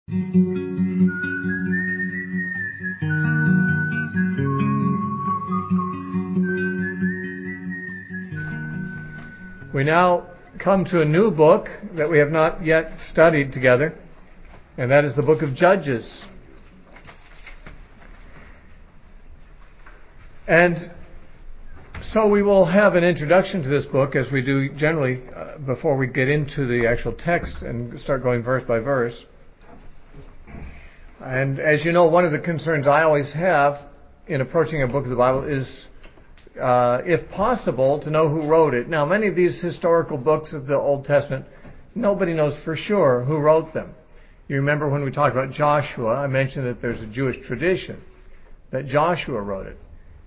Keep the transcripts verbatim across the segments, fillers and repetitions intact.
We now come to a new book that we have not yet studied together, and that is the book of Judges. And so we will have an introduction to this book, as we do generally uh, before we get into the actual text and start going verse by verse. And as you know, one of the concerns I always have in approaching a book of the Bible is, uh, if possible, to know who wrote it. Now, many of these historical books of the Old Testament, nobody knows for sure who wrote them. You remember when we talked about Joshua, I mentioned that there's a Jewish tradition that Joshua wrote it.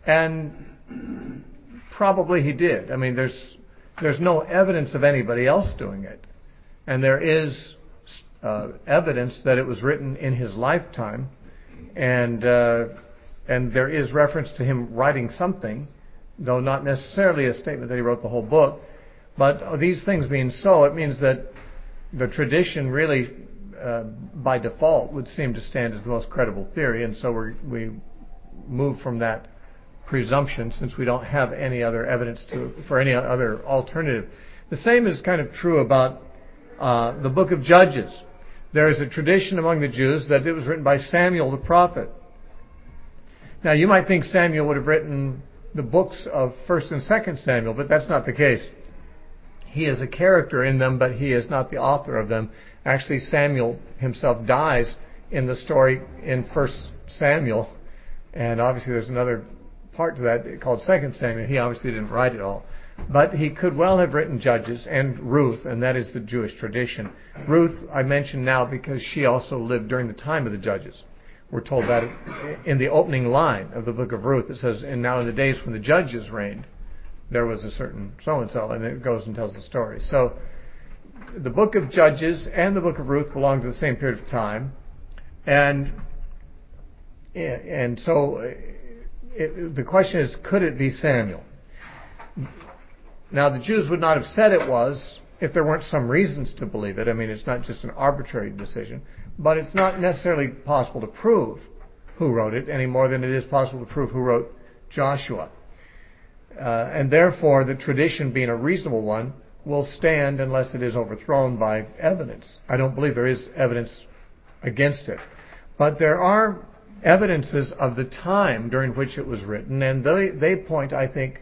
And probably he did. I mean, there's there's no evidence of anybody else doing it. And there is uh, evidence that it was written in his lifetime. And uh, and there is reference to him writing something, though not necessarily a statement that he wrote the whole book. But these things being so, it means that the tradition really, uh, by default, would seem to stand as the most credible theory. And so we we move from that presumption, since we don't have any other evidence to for any other alternative. The same is kind of true about uh, the book of Judges. There is a tradition among the Jews that it was written by Samuel the prophet. Now, you might think Samuel would have written the books of First and Second Samuel, but that's not the case. He is a character in them, but he is not the author of them. Actually, Samuel himself dies in the story in First Samuel, and obviously there's another part to that called Second Samuel. He obviously didn't write it all. But he could well have written Judges and Ruth, and that is the Jewish tradition. Ruth, I mention now because she also lived during the time of the Judges. We're told that in the opening line of the book of Ruth. It says, and now in the days when the judges reigned, there was a certain so-and-so, and it goes and tells the story. So the book of Judges and the book of Ruth belong to the same period of time. And, and so It, the question is, could it be Samuel? Now, the Jews would not have said it was if there weren't some reasons to believe it. I mean, it's not just an arbitrary decision, but it's not necessarily possible to prove who wrote it any more than it is possible to prove who wrote Joshua. Uh, and therefore, the tradition, being a reasonable one, will stand unless it is overthrown by evidence. I don't believe there is evidence against it. But there are evidences of the time during which it was written, and they, they point, I think,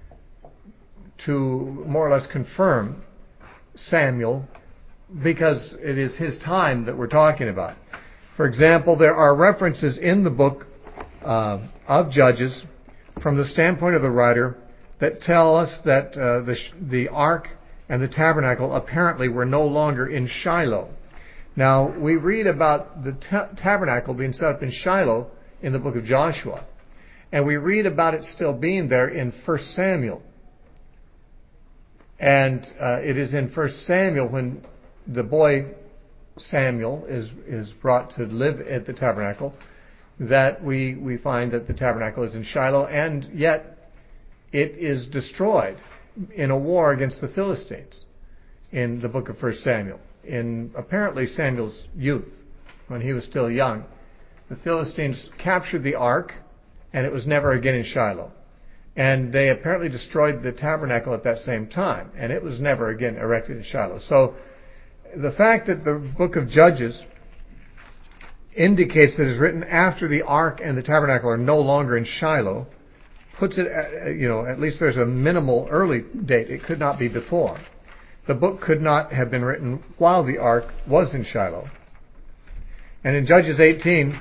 to more or less confirm Samuel, because it is his time that we're talking about. For example, there are references in the book uh, of Judges from the standpoint of the writer that tell us that uh, the, the ark and the tabernacle apparently were no longer in Shiloh. Now, we read about the ta- tabernacle being set up in Shiloh in the book of Joshua. And we read about it still being there in First Samuel. And uh, it is in First Samuel when the boy Samuel is, is brought to live at the tabernacle that we, we find that the tabernacle is in Shiloh, and yet it is destroyed in a war against the Philistines in the book of First Samuel. In apparently Samuel's youth, when he was still young, the Philistines captured the ark, and it was never again in Shiloh. And they apparently destroyed the tabernacle at that same time, and it was never again erected in Shiloh. So the fact that the book of Judges indicates that it is written after the ark and the tabernacle are no longer in Shiloh puts it, at, you know, at least there's a minimal early date. It could not be before. The book could not have been written while the ark was in Shiloh. And in Judges eighteen,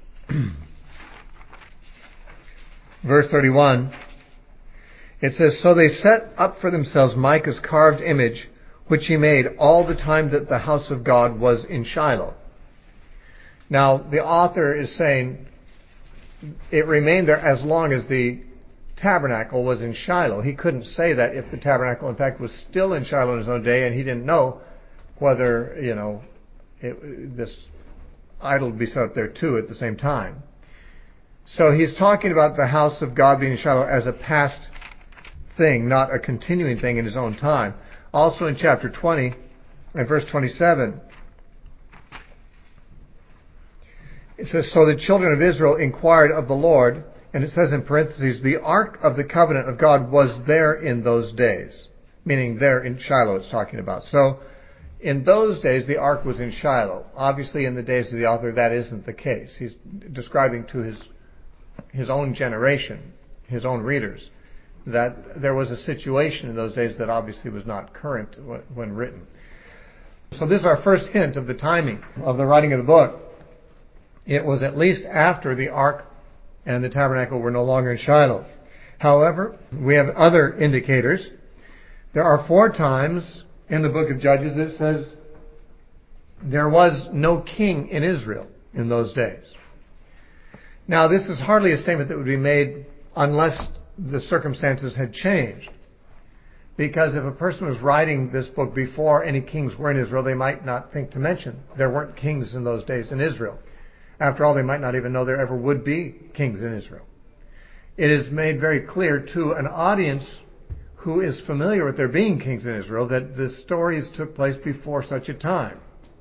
verse thirty-one, it says, so they set up for themselves Micah's carved image, which he made all the time that the house of God was in Shiloh. Now, the author is saying it remained there as long as the tabernacle was in Shiloh. He couldn't say that if the tabernacle, in fact, was still in Shiloh in his own day, and he didn't know whether, you know, it, this idol would be set up there too at the same time. So he's talking about the house of God being in Shiloh as a past thing, not a continuing thing in his own time. Also in chapter twenty and verse twenty-seven, It says, so the children of Israel inquired of the Lord, and it says in parentheses, the ark of the covenant of God was there in those days. Meaning there in Shiloh it's talking about. So, in those days the ark was in Shiloh. Obviously in the days of the author that isn't the case. He's describing to his his own generation, his own readers, that there was a situation in those days that obviously was not current when written. So this is our first hint of the timing of the writing of the book. It was at least after the ark and the tabernacle were no longer in Shiloh. However, we have other indicators. There are four times in the book of Judges that it says there was no king in Israel in those days. Now, this is hardly a statement that would be made unless the circumstances had changed. Because if a person was writing this book before any kings were in Israel, they might not think to mention there weren't kings in those days in Israel. After all, they might not even know there ever would be kings in Israel. It is made very clear to an audience who is familiar with there being kings in Israel that the stories took place before such a time.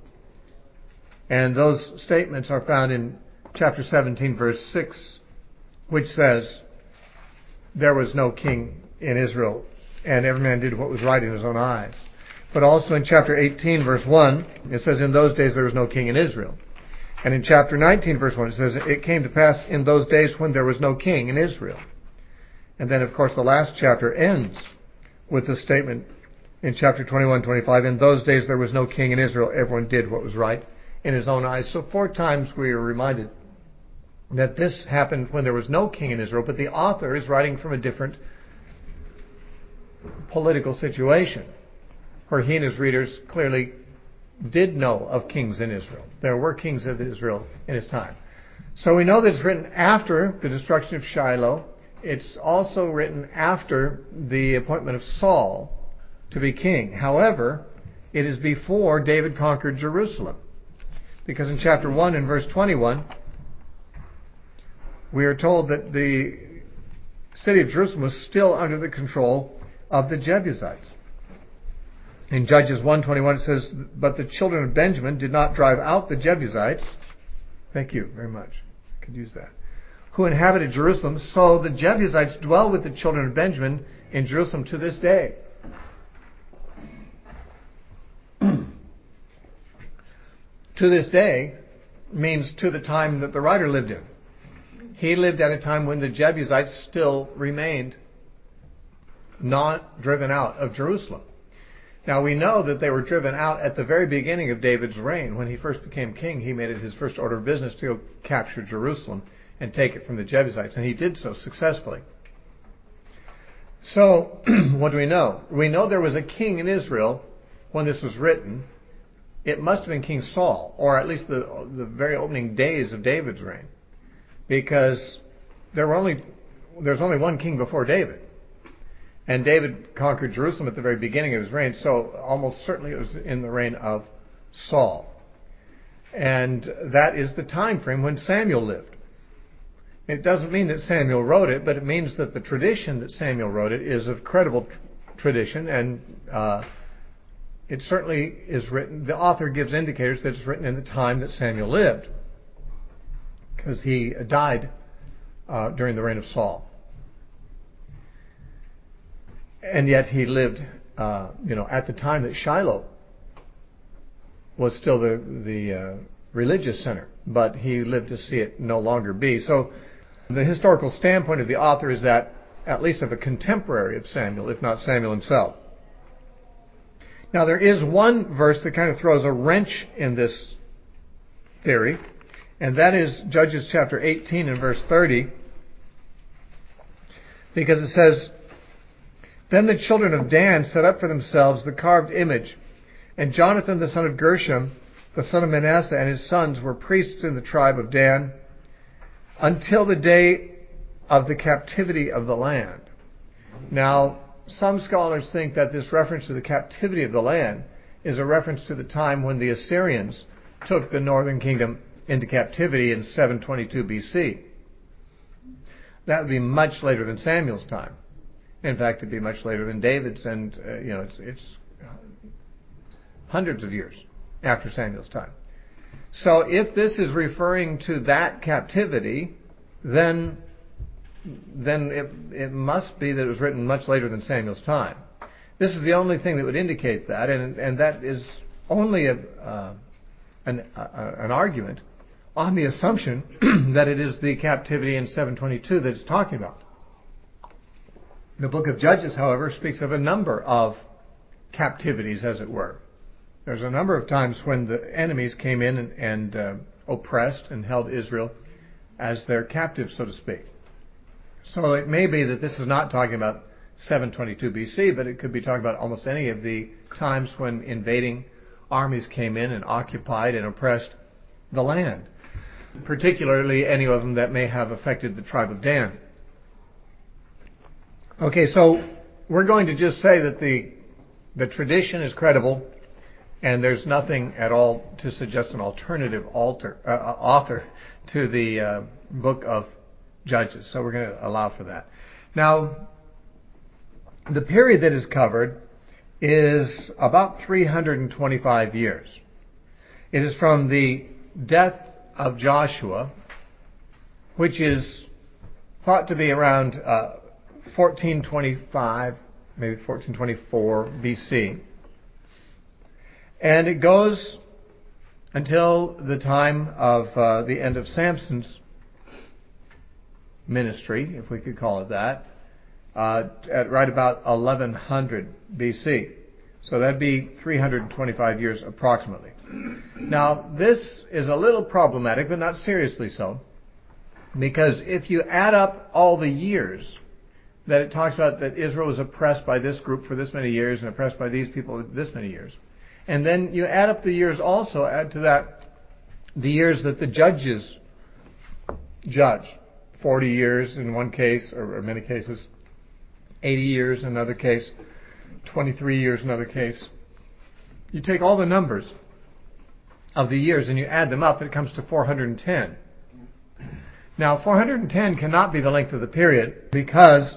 And those statements are found in chapter seventeen, verse six, which says, there was no king in Israel, and every man did what was right in his own eyes. But also in chapter eighteen, verse one, it says, in those days there was no king in Israel. And in chapter nineteen, verse one, it says, it came to pass in those days when there was no king in Israel. And then, of course, the last chapter ends with the statement in chapter twenty-one, twenty-five, in those days there was no king in Israel, everyone did what was right in his own eyes. So four times we are reminded that this happened when there was no king in Israel, but the author is writing from a different political situation, where he and his readers clearly did know of kings in Israel. There were kings of Israel in his time. So we know that it's written after the destruction of Shiloh. It's also written after the appointment of Saul to be king. However, it is before David conquered Jerusalem. Because in chapter one and verse twenty-one, we are told that the city of Jerusalem was still under the control of the Jebusites. In Judges one twenty-one it says, but the children of Benjamin did not drive out the Jebusites. Thank you very much. I could use that. Who inhabited Jerusalem, so the Jebusites dwell with the children of Benjamin in Jerusalem to this day. To this day means to the time that the writer lived in. He lived at a time when the Jebusites still remained not driven out of Jerusalem. Now we know that they were driven out at the very beginning of David's reign. When he first became king, he made it his first order of business to go capture Jerusalem and take it from the Jebusites, and he did so successfully. So, what do we know? We know there was a king in Israel when this was written. It must have been King Saul, or at least the the very opening days of David's reign, because there were only there's only one king before David, and David conquered Jerusalem at the very beginning of his reign. So almost certainly it was in the reign of Saul, and that is the time frame when Samuel lived. It doesn't mean that Samuel wrote it, but it means that the tradition that Samuel wrote it is of credible tr- tradition, and uh, it certainly is written. The author gives indicators that it's written in the time that Samuel lived, because he died uh, during the reign of Saul, and yet he lived, uh, you know, at the time that Shiloh was still the the uh, religious center, but he lived to see it no longer be. So, the historical standpoint of the author is that at least of a contemporary of Samuel, if not Samuel himself. Now, there is one verse that kind of throws a wrench in this theory, and that is Judges chapter eighteen and verse thirty, because it says, then the children of Dan set up for themselves the carved image, and Jonathan the son of Gershom, the son of Manasseh, and his sons were priests in the tribe of Dan, until the day of the captivity of the land. Now, some scholars think that this reference to the captivity of the land is a reference to the time when the Assyrians took the northern kingdom into captivity in seven twenty-two B C. That would be much later than Samuel's time. In fact, it'd be much later than David's, and uh, you know, it's, it's hundreds of years after Samuel's time. So if this is referring to that captivity, then then it, it must be that it was written much later than Samuel's time. This is the only thing that would indicate that, and and that is only a, uh, an, uh, an argument on the assumption that it is the captivity in seven twenty-two that it's talking about. The book of Judges, however, speaks of a number of captivities, as it were. There's a number of times when the enemies came in and, and uh, oppressed and held Israel as their captives, so to speak. So it may be that this is not talking about seven twenty-two B C, but it could be talking about almost any of the times when invading armies came in and occupied and oppressed the land, particularly any of them that may have affected the tribe of Dan. Okay, so we're going to just say that the the tradition is credible, and there's nothing at all to suggest an alternative alter, uh, author to the uh, book of Judges. So we're going to allow for that. Now, the period that is covered is about three hundred twenty-five years. It is from the death of Joshua, which is thought to be around uh, fourteen twenty-five, maybe fourteen twenty-four B C. And it goes until the time of uh, the end of Samson's ministry, if we could call it that, uh, at right about eleven hundred B C. So that'd be three hundred twenty-five years approximately. Now, this is a little problematic, but not seriously so, because if you add up all the years that it talks about that Israel was oppressed by this group for this many years and oppressed by these people this many years, and then you add up the years also, add to that the years that the judges judge, forty years in one case, or in many cases, eighty years in another case, twenty-three years in another case. You take all the numbers of the years and you add them up, and it comes to four hundred ten. Now, four hundred ten cannot be the length of the period, because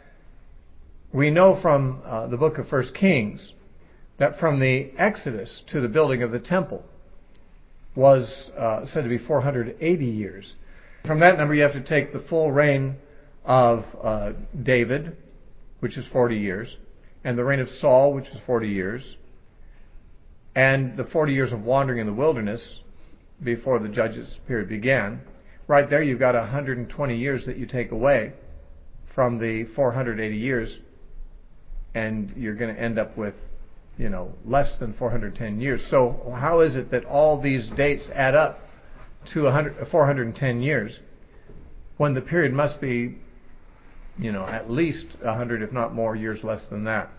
we know from uh, the book of First Kings that from the Exodus to the building of the temple was uh, said to be four hundred eighty years. From that number, you have to take the full reign of uh, David, which is forty years, and the reign of Saul, which is forty years, and the forty years of wandering in the wilderness before the judges period began. Right there, you've got one hundred twenty years that you take away from the four hundred eighty years, and you're going to end up with, you know, less than four hundred ten years. So how is it that all these dates add up to one hundred, four hundred ten years when the period must be, you know, at least one hundred, if not more, years less than that?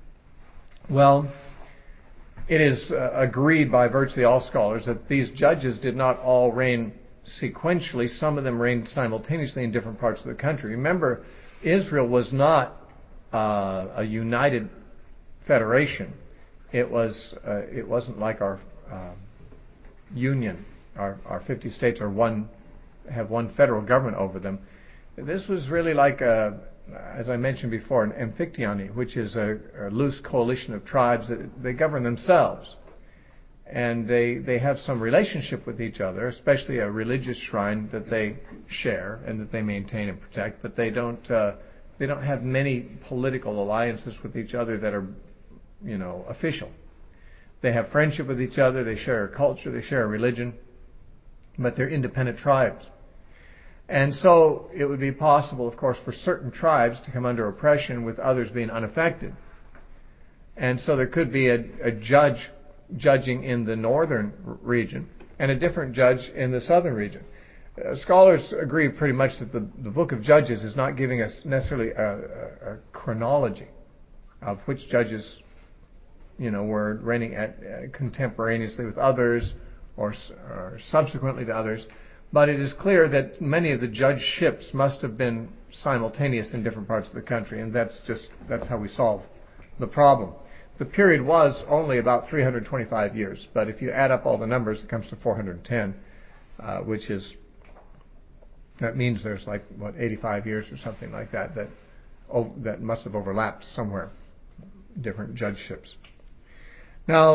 Well, it is uh, agreed by virtually all scholars that these judges did not all reign sequentially. Some of them reigned simultaneously in different parts of the country. Remember, Israel was not uh, a united federation. It was. Uh, it wasn't like our uh, union. Our, our fifty states are one, have one federal government over them. This was really like a, as I mentioned before, an amphictyony, which is a, a loose coalition of tribes that they govern themselves. And they, they have some relationship with each other, especially a religious shrine that they share and that they maintain and protect, but they don't, uh, they don't have many political alliances with each other that are, you know, official. They have friendship with each other, they share a culture, they share a religion, but they're independent tribes. And so it would be possible, of course, for certain tribes to come under oppression with others being unaffected. And so there could be a, a judge judging in the northern region and a different judge in the southern region. Uh, scholars agree pretty much that the, the book of Judges is not giving us necessarily a, a, a chronology of which judges, you know, were reigning at, uh, contemporaneously with others or, or subsequently to others. But it is clear that many of the judgeships must have been simultaneous in different parts of the country, and that's just that's how we solve the problem. The period was only about three hundred twenty-five years, but if you add up all the numbers, it comes to four hundred ten, uh, which is, that means there's like, what, eighty-five years or something like that that, oh, that must have overlapped somewhere, different judgeships. Now,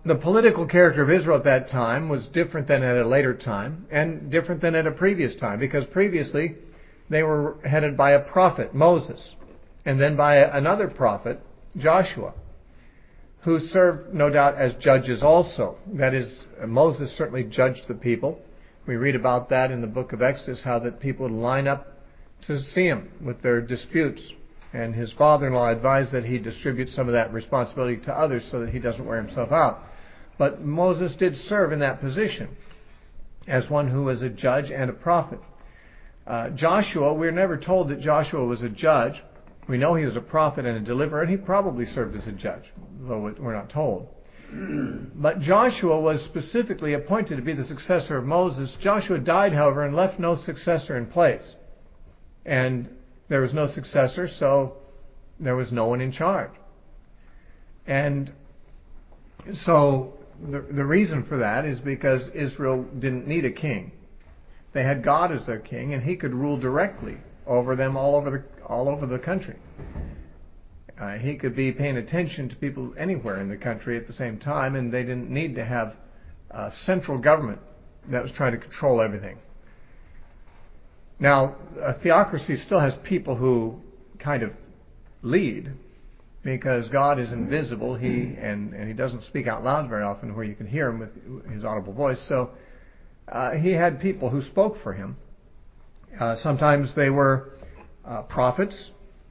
The political character of Israel at that time was different than at a later time, and different than at a previous time, because previously they were headed by a prophet, Moses, and then by another prophet, Joshua, who served, no doubt, as judges also. That is, Moses certainly judged the people. We read about that in the book of Exodus, how that people would line up to see him with their disputes. And his father-in-law advised that he distribute some of that responsibility to others so that he doesn't wear himself out. But Moses did serve in that position as one who was a judge and a prophet. Uh, Joshua, we're never told that Joshua was a judge. We know he was a prophet and a deliverer, and he probably served as a judge, though we're not told. But Joshua was specifically appointed to be the successor of Moses. Joshua died, however, and left no successor in place. And there was no successor, so there was no one in charge. And so the, the reason for that is because Israel didn't need a king. They had God as their king, and he could rule directly over them all over the all over the country. Uh, he could be paying attention to people anywhere in the country at the same time, and they didn't need to have a central government that was trying to control everything. Now, a theocracy still has people who kind of lead, because God is invisible. He and, and he doesn't speak out loud very often where you can hear him with his audible voice. So uh, he had people who spoke for him. Uh, sometimes they were uh, prophets.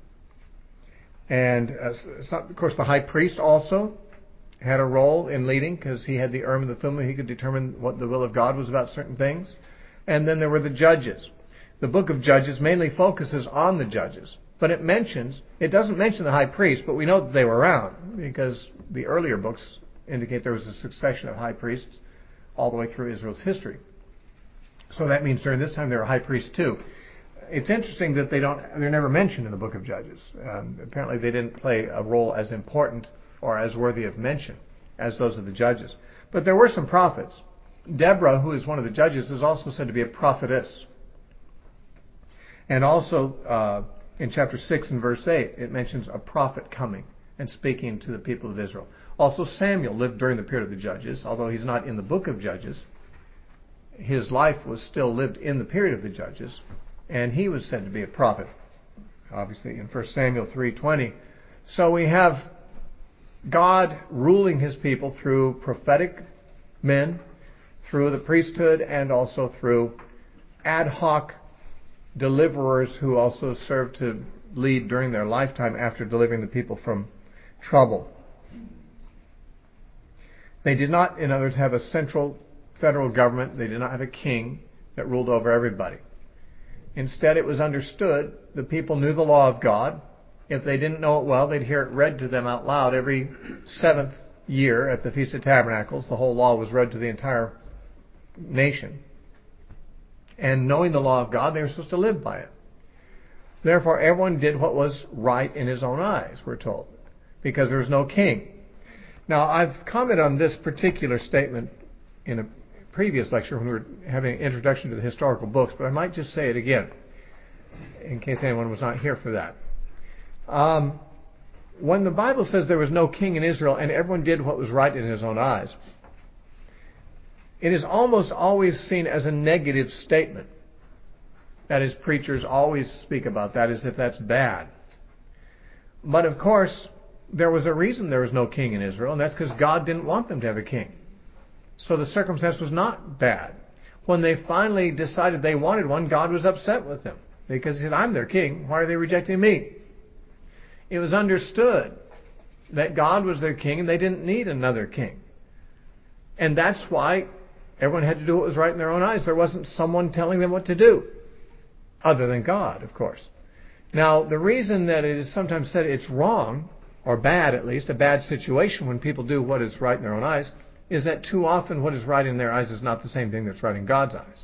And, uh, some, of course, the high priest also had a role in leading, because he had the Urim and the Thummim. He could determine what the will of God was about certain things. And then there were the judges. The book of Judges mainly focuses on the judges. But it mentions, it doesn't mention the high priest, but we know that they were around, because the earlier books indicate there was a succession of high priests all the way through Israel's history. So that means during this time there were high priests too. It's interesting that they don't, they're never mentioned in the book of Judges. Um, apparently they didn't play a role as important or as worthy of mention as those of the judges. But there were some prophets. Deborah, who is one of the judges, is also said to be a prophetess. And also, uh, in chapter six and verse eight, it mentions a prophet coming and speaking to the people of Israel. Also, Samuel lived during the period of the Judges, although he's not in the book of Judges. His life was still lived in the period of the Judges, and he was said to be a prophet, obviously, in First Samuel three twenty. So we have God ruling his people through prophetic men, through the priesthood, and also through ad hoc deliverers who also serve to lead during their lifetime after delivering the people from trouble. They did not, in other words, have a central federal government. They did not have a king that ruled over everybody. Instead, it was understood the people knew the law of God. If they didn't know it well, they'd hear it read to them out loud every seventh year at the Feast of Tabernacles. The whole law was read to the entire nation. And knowing the law of God, they were supposed to live by it. Therefore, everyone did what was right in his own eyes, we're told, because there was no king. Now, I've commented on this particular statement in a previous lecture when we were having an introduction to the historical books, but I might just say it again, in case anyone was not here for that. Um, when the Bible says there was no king in Israel and everyone did what was right in his own eyes, it is almost always seen as a negative statement. That is, preachers always speak about that as if that's bad. But of course, there was a reason there was no king in Israel, and that's because God didn't want them to have a king. So the circumstance was not bad. When they finally decided they wanted one, God was upset with them, because he said, I'm their king. Why are they rejecting me? It was understood that God was their king and they didn't need another king. And that's why everyone had to do what was right in their own eyes. There wasn't someone telling them what to do, other than God, of course. Now, the reason that it is sometimes said it's wrong, or bad at least, a bad situation when people do what is right in their own eyes, is that too often what is right in their eyes is not the same thing that's right in God's eyes.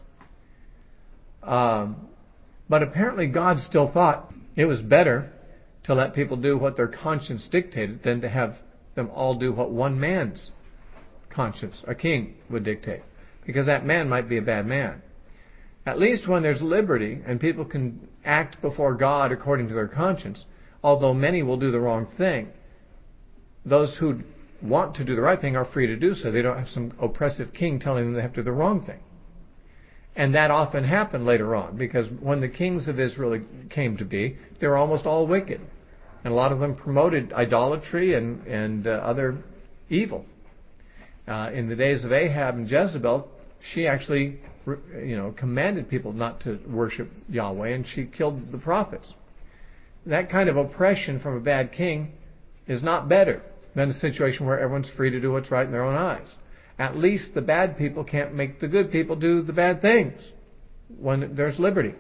Um, but apparently God still thought it was better to let people do what their conscience dictated than to have them all do what one man's conscience, a king, would dictate. Because that man might be a bad man. At least when there's liberty and people can act before God according to their conscience, although many will do the wrong thing, those who want to do the right thing are free to do so. They don't have some oppressive king telling them they have to do the wrong thing. And that often happened later on, because when the kings of Israel came to be, they were almost all wicked. And a lot of them promoted idolatry and, and uh, other evil. Uh, in the days of Ahab and Jezebel, she actually, you know, commanded people not to worship Yahweh, and she killed the prophets. That kind of oppression from a bad king is not better than a situation where everyone's free to do what's right in their own eyes. At least the bad people can't make the good people do the bad things when there's liberty.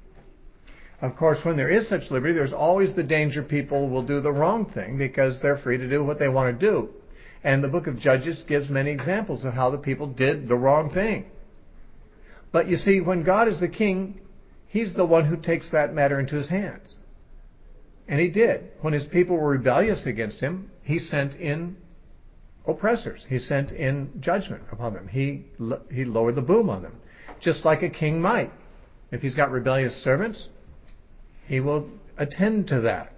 Of course, when there is such liberty, there's always the danger people will do the wrong thing because they're free to do what they want to do. And the book of Judges gives many examples of how the people did the wrong thing. But you see, when God is the king, He's the one who takes that matter into His hands. And He did. When His people were rebellious against Him, He sent in oppressors. He sent in judgment upon them. He he lowered the boom on them, just like a king might. If he's got rebellious servants, He will attend to that.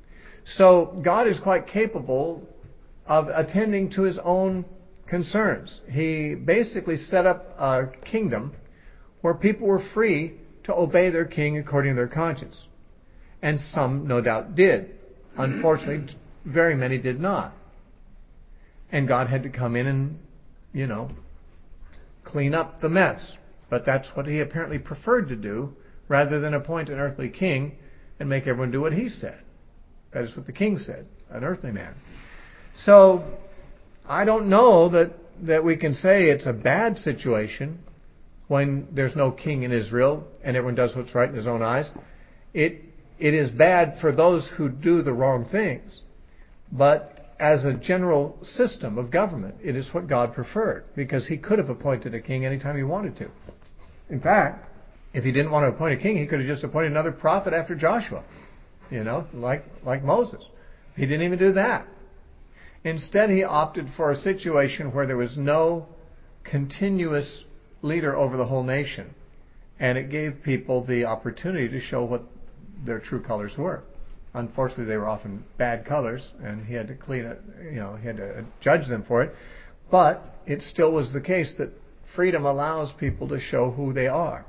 So God is quite capable of attending to His own concerns. He basically set up a kingdom where people were free to obey their king according to their conscience. And some, no doubt, did. Unfortunately, very many did not. And God had to come in and, you know, clean up the mess. But that's what He apparently preferred to do, rather than appoint an earthly king and make everyone do what he said. That is what the king said, an earthly man. So, I don't know that, that we can say it's a bad situation when there's no king in Israel and everyone does what's right in his own eyes. It It is bad for those who do the wrong things. But as a general system of government, it is what God preferred, because He could have appointed a king anytime He wanted to. In fact, if He didn't want to appoint a king, He could have just appointed another prophet after Joshua, you know, like like Moses. He didn't even do that. Instead, He opted for a situation where there was no continuous leader over the whole nation, and it gave people the opportunity to show what their true colors were. Unfortunately, they were often bad colors, and He had to clean it, you know, He had to judge them for it. But it still was the case that freedom allows people to show who they are.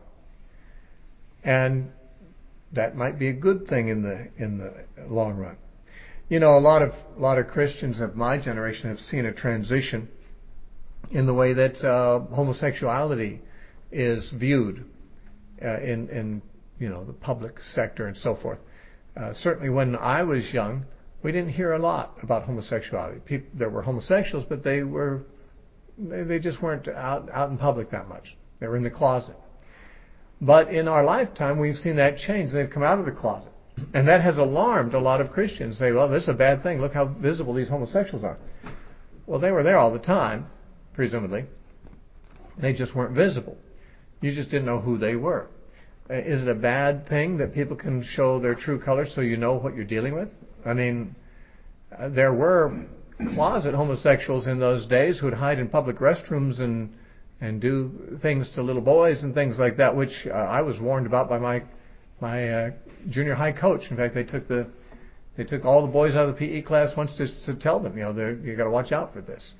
And that might be a good thing in the in the long run. You know, a lot of a lot of Christians of my generation have seen a transition in the way that uh, homosexuality is viewed uh, in in you know the public sector and so forth. Uh, certainly, when I was young, we didn't hear a lot about homosexuality. People, there were homosexuals, but they were they, they just weren't out out in public that much. They were in the closet. But in our lifetime, we've seen that change. They've come out of the closet. And that has alarmed a lot of Christians. They say, well, this is a bad thing. Look how visible these homosexuals are. Well, they were there all the time, presumably. They just weren't visible. You just didn't know who they were. Is it a bad thing that people can show their true colors so you know what you're dealing with? I mean, uh, there were closet homosexuals in those days who would hide in public restrooms and and do things to little boys and things like that, which uh, I was warned about by my my uh, junior high coach. In fact, they took the they took all the boys out of the P E class once to, to tell them, you know, you got to watch out for this.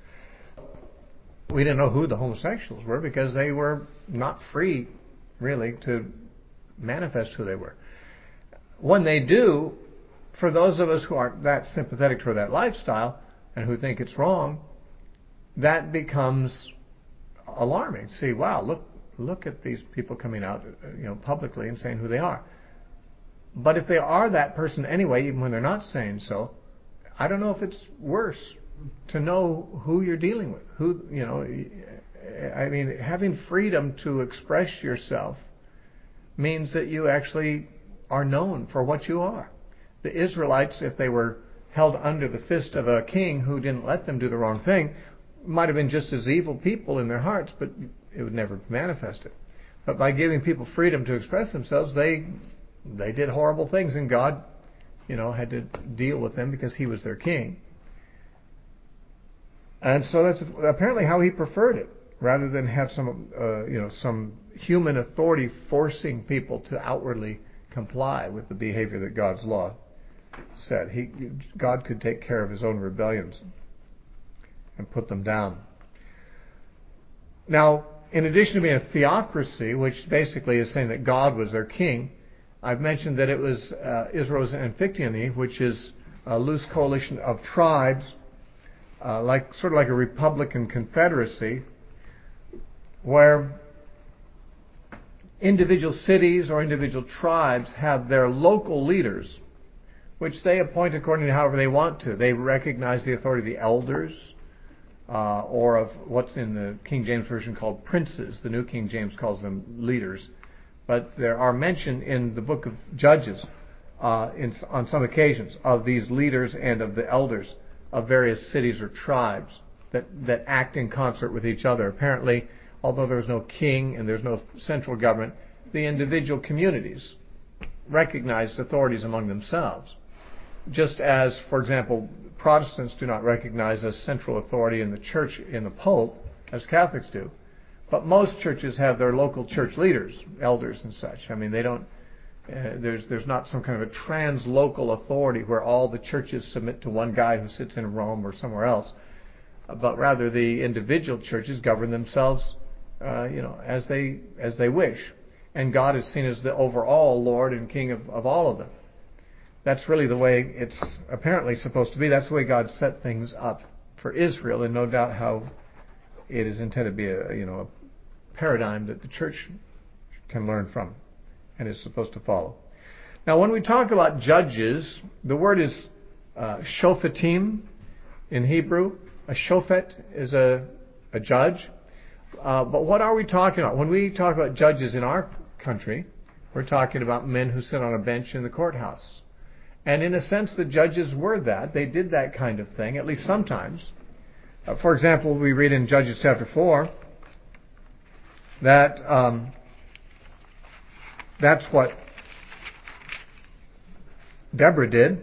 We didn't know who the homosexuals were because they were not free, really, to manifest who they were. When they do, for those of us who aren't that sympathetic toward that lifestyle and who think it's wrong, that becomes alarming. See, wow, look look at these people coming out, you know, publicly and saying who they are. But if they are that person anyway, even when they're not saying so, I don't know if it's worse to know who you're dealing with. Who, you know, I mean, having freedom to express yourself means that you actually are known for what you are. The Israelites, if they were held under the fist of a king who didn't let them do the wrong thing, might have been just as evil people in their hearts, but it would never manifest it. But by giving people freedom to express themselves, they they did horrible things, and God, you know, had to deal with them because He was their king. And so that's apparently how He preferred it, rather than have some, uh, you know, some human authority forcing people to outwardly comply with the behavior that God's law said. He, God could take care of His own rebellions. and put them down. Now, in addition to being a theocracy, which basically is saying that God was their king, I've mentioned that it was uh, Israel's Amphictyony, which is a loose coalition of tribes, uh, like sort of like a republican confederacy, where individual cities or individual tribes have their local leaders, which they appoint according to however they want to. They recognize the authority of the elders, uh, or of what's in the King James Version called princes. The New King James calls them leaders. But there are mention in the book of Judges, uh, in, on some occasions, of these leaders and of the elders of various cities or tribes that, that act in concert with each other. Apparently, although there's no king and there's no central government, the individual communities recognized authorities among themselves. Just as, for example, Protestants do not recognize a central authority in the church, in the Pope, as Catholics do. But most churches have their local church leaders, elders and such. I mean, they don't, uh, there's, there's not some kind of a trans-local authority where all the churches submit to one guy who sits in Rome or somewhere else. But rather the individual churches govern themselves, uh, you know, as they, as they wish. And God is seen as the overall Lord and King of, of all of them. That's really the way it's apparently supposed to be. That's the way God set things up for Israel, and no doubt how it is intended to be a, you know, a paradigm that the church can learn from and is supposed to follow. Now, when we talk about judges, the word is uh, shofetim in Hebrew. A shofet is a, a judge. Uh, but what are we talking about? When we talk about judges in our country, we're talking about men who sit on a bench in the courthouse. And in a sense, the judges were that. They did that kind of thing, at least sometimes. Uh, for example, we read in Judges chapter four that um, that's what Deborah did.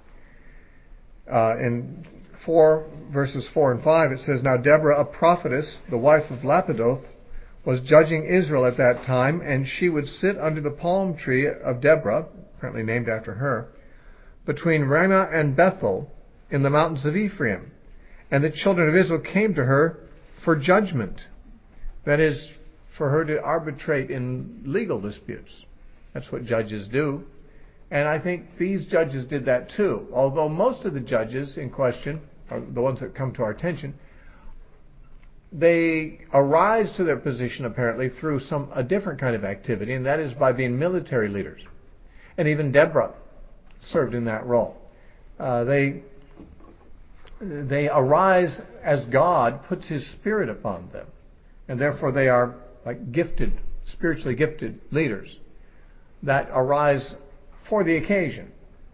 Uh, in four verses four and five, it says, "Now Deborah, a prophetess, the wife of Lapidoth, was judging Israel at that time, and she would sit under the palm tree of Deborah," apparently named after her, "between Ramah and Bethel in the mountains of Ephraim. And the children of Israel came to her for judgment." That is, for her to arbitrate in legal disputes. That's what judges do. And I think these judges did that too. Although most of the judges in question, or the ones that come to our attention, they arise to their position apparently through some a different kind of activity, and that is by being military leaders. And even Deborah served in that role. Uh, they they arise as God puts His Spirit upon them, and therefore they are like gifted, spiritually gifted leaders that arise for the occasion.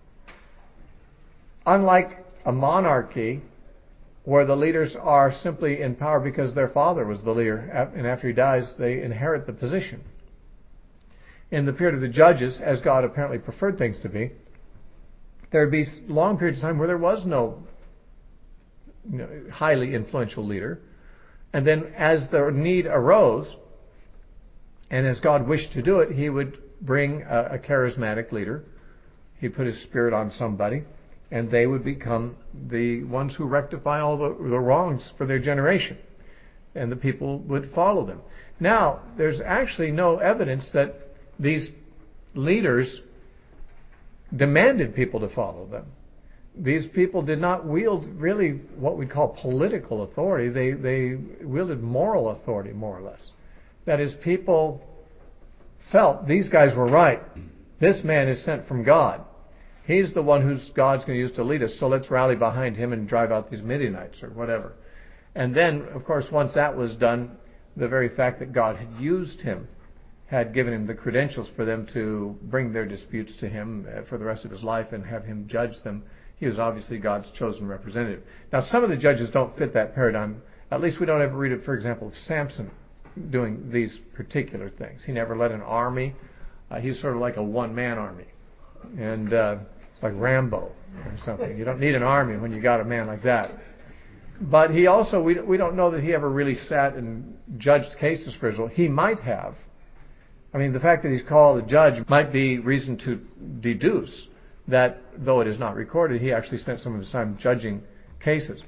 Unlike a monarchy, where the leaders are simply in power because their father was the leader, and after he dies, they inherit the position. In the period of the judges, as God apparently preferred things to be, there would be long periods of time where there was no, you know, highly influential leader. And then as the need arose, and as God wished to do it, He would bring a, a charismatic leader. He'd put His Spirit on somebody, and they would become the ones who rectify all the, the wrongs for their generation. And the people would follow them. Now, there's actually no evidence that these leaders demanded people to follow them. These people did not wield really what we call political authority. They, they wielded moral authority, more or less. That is, people felt these guys were right. This man is sent from God. He's the one who's God's going to use to lead us, so let's rally behind him and drive out these Midianites or whatever. And then, of course, once that was done, the very fact that God had used him had given him the credentials for them to bring their disputes to him for the rest of his life and have him judge them. He was obviously God's chosen representative. Now, some of the judges don't fit that paradigm. At least we don't ever read it, for example, of Samson doing these particular things. He never led an army. Uh, he was sort of like a one-man army. And uh, it's like Rambo or something. You don't need an army when you got a man like that. But he also, we, we don't know that he ever really sat and judged cases for Israel. He might have. I mean, the fact that he's called a judge might be reason to deduce that, though it is not recorded, he actually spent some of his time judging cases.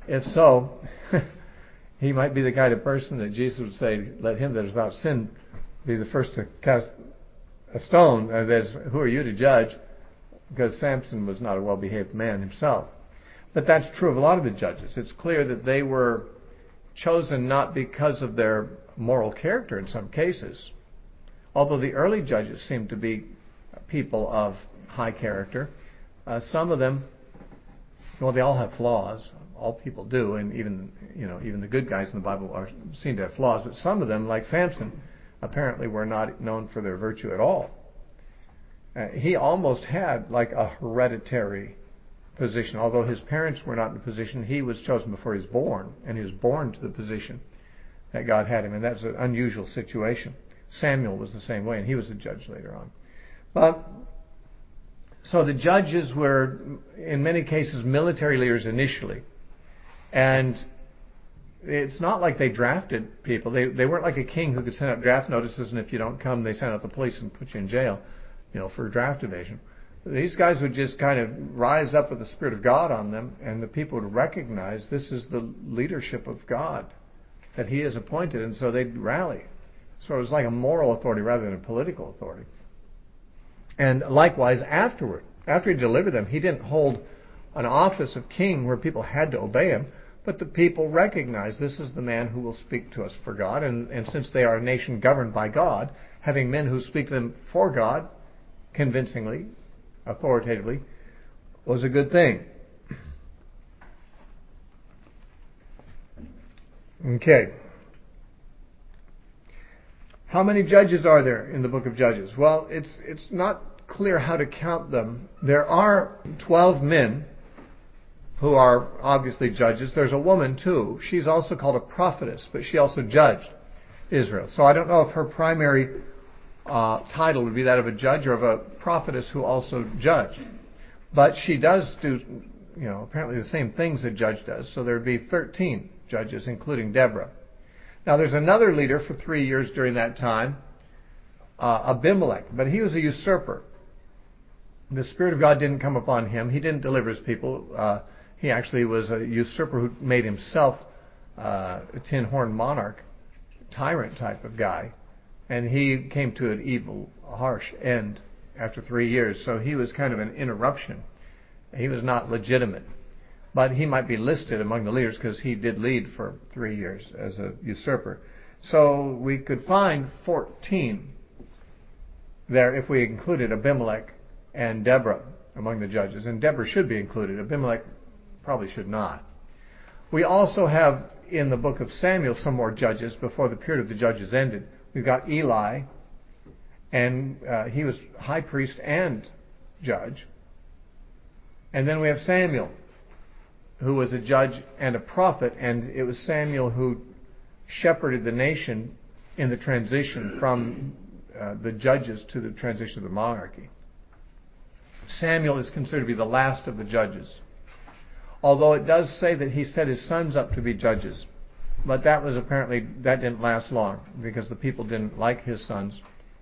If so, he might be the kind of person that Jesus would say, let him that is without sin be the first to cast a stone. And that is, who are you to judge? Because Samson was not a well-behaved man himself. But that's true of a lot of the judges. It's clear that they were chosen not because of their moral character in some cases. Although the early judges seemed to be people of high character, uh, some of them, well, they all have flaws. All people do, and even you know even the good guys in the Bible are seen to have flaws. But some of them, like Samson, apparently were not known for their virtue at all. Uh, he almost had like a hereditary position. Although his parents were not in the position, he was chosen before he was born, and he was born to the position that God had him, and that's an unusual situation. Samuel was the same way, and he was a judge later on. But so the judges were, in many cases, military leaders initially. And it's not like they drafted people. They they weren't like a king who could send out draft notices, and if you don't come, they send out the police and put you in jail, you know, for draft evasion. These guys would just kind of rise up with the Spirit of God on them, and the people would recognize this is the leadership of God that He has appointed, and so they'd rally. So it was like a moral authority rather than a political authority. And likewise, afterward, after He delivered them, He didn't hold an office of king where people had to obey Him, but the people recognized this is the man who will speak to us for God, and, and since they are a nation governed by God, having men who speak to them for God, convincingly, authoritatively, was a good thing. Okay. How many judges are there in the book of Judges? Well, it's it's not clear how to count them. There are twelve men who are obviously judges. There's a woman too. She's also called a prophetess, but she also judged Israel. So I don't know if her primary uh, title would be that of a judge or of a prophetess who also judged. But she does do, you know, apparently the same things a judge does. So there would be thirteen judges, including Deborah. Now there's another leader for three years during that time, uh, Abimelech, but he was a usurper. The Spirit of God didn't come upon him. He didn't deliver his people. Uh, He actually was a usurper who made himself uh, a tin-horn monarch, tyrant type of guy. And he came to an evil, harsh end after three years. So he was kind of an interruption. He was not legitimate. But he might be listed among the leaders because he did lead for three years as a usurper. So we could find fourteen there if we included Abimelech and Deborah among the judges. And Deborah should be included. Abimelech probably should not. We also have in the book of Samuel some more judges before the period of the judges ended. We've got Eli, and uh, he was high priest and judge. And then we have Samuel, who was a judge and a prophet, and it was Samuel who shepherded the nation in the transition from uh, the judges to the transition of the monarchy. Samuel is considered to be the last of the judges. Although it does say that he set his sons up to be judges. But that was apparently, that didn't last long because the people didn't like his sons.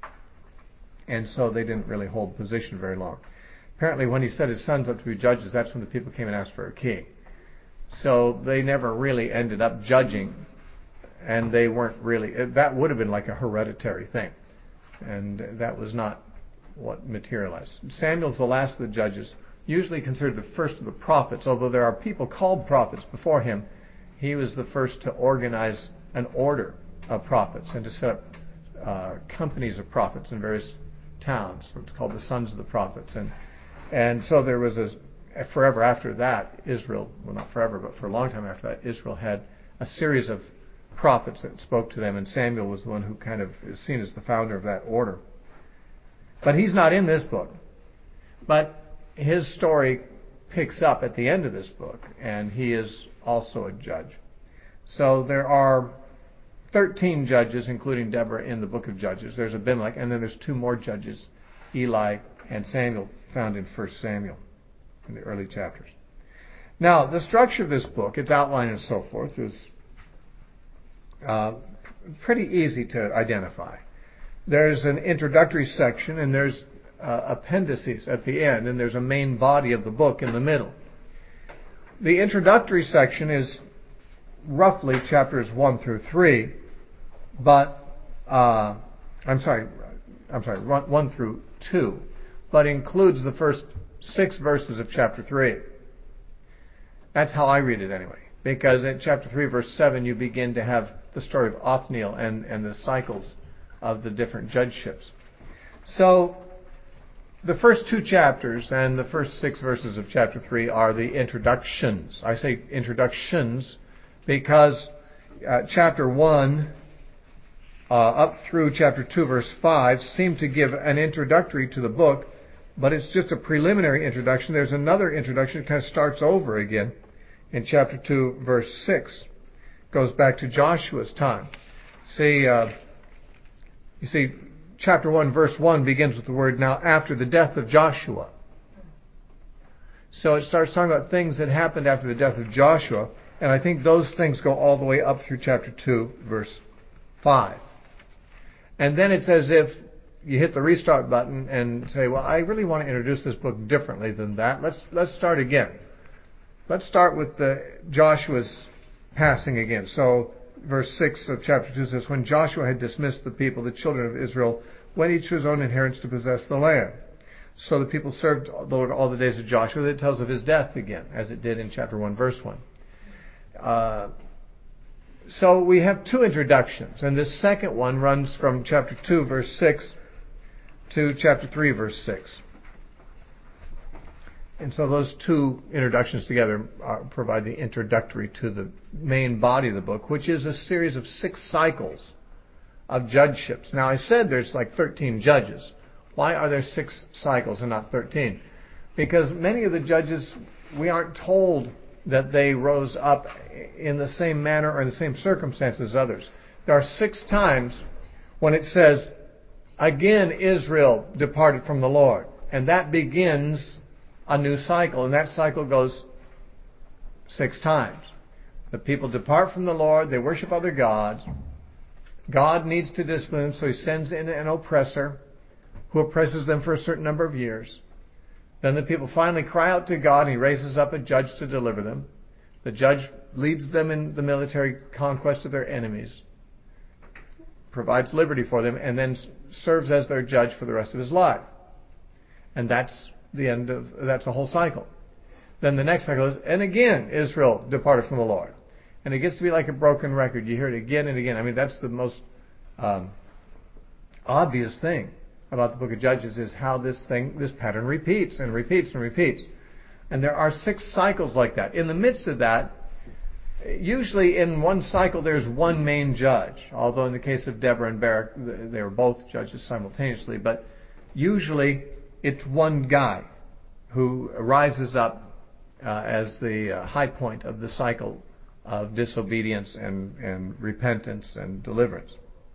And so they didn't really hold position very long. Apparently when he set his sons up to be judges, that's when the people came and asked for a king. So they never really ended up judging. And they weren't really, that would have been like a hereditary thing. And that was not what materialized. Samuel's the last of the judges. Usually considered the first of the prophets, although there are people called prophets before him. He was the first to organize an order of prophets and to set up uh, companies of prophets in various towns. It's called the Sons of the Prophets. And and so there was a, forever after that, Israel, well not forever, but for a long time after that, Israel had a series of prophets that spoke to them, and Samuel was the one who kind of is seen as the founder of that order. But he's not in this book. But his story picks up at the end of this book, and he is also a judge. So there are thirteen judges, including Deborah, in the book of Judges. There's Abimelech, and then there's two more judges, Eli and Samuel, found in First Samuel, in the early chapters. Now, the structure of this book, its outline and so forth, is uh, pretty easy to identify. There's an introductory section, and there's Uh, appendices at the end, and there's a main body of the book in the middle. The introductory section is roughly chapters one through three, but uh, I'm sorry, I'm sorry, one, one through two, but includes the first six verses of chapter three. That's how I read it anyway, because in chapter three, verse seven, you begin to have the story of Othniel and, and the cycles of the different judgeships. So, the first two chapters and the first six verses of chapter three are the introductions. I say introductions because uh, chapter one uh, up through chapter two, verse five seem to give an introductory to the book, but it's just a preliminary introduction. There's another introduction that kind of starts over again in chapter two, verse six. Goes back to Joshua's time. See, uh, you see, chapter one, verse one begins with the word, now after the death of Joshua. So it starts talking about things that happened after the death of Joshua, and I think those things go all the way up through chapter two, verse five. And then it's as if you hit the restart button and say, well, I really want to introduce this book differently than that. Let's let's start again. Let's start with the Joshua's passing again. So verse six of chapter two says, when Joshua had dismissed the people, the children of Israel went each to his own inheritance to possess the land. So the people served the Lord all the days of Joshua. That tells of his death again, as it did in chapter one, verse one. Uh, so we have two introductions, and this second one runs from chapter two, verse six to chapter three, verse six. And so those two introductions together uh, provide the introductory to the main body of the book, which is a series of six cycles of judgeships. Now, I said there's like thirteen judges. Why are there six cycles and not thirteen? Because many of the judges, we aren't told that they rose up in the same manner or in the same circumstances as others. There are six times when it says, again Israel departed from the Lord. And that begins a new cycle, and that cycle goes six times. The people depart from the Lord, they worship other gods. God needs to discipline them, so he sends in an oppressor who oppresses them for a certain number of years. Then the people finally cry out to God, and he raises up a judge to deliver them. The judge leads them in the military conquest of their enemies, provides liberty for them, and then serves as their judge for the rest of his life. And that's the end of, that's the whole cycle. Then the next cycle is, and again Israel departed from the Lord. And it gets to be like a broken record. You hear it again and again. I mean, that's the most um, obvious thing about the book of Judges, is how this thing, this pattern repeats and repeats and repeats. And there are six cycles like that. In the midst of that, usually in one cycle there's one main judge. Although in the case of Deborah and Barak, they were both judges simultaneously. But usually it's one guy who rises up uh, as the uh, high point of the cycle of disobedience and, and repentance and deliverance.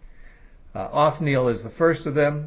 Uh, Othniel is the first of them.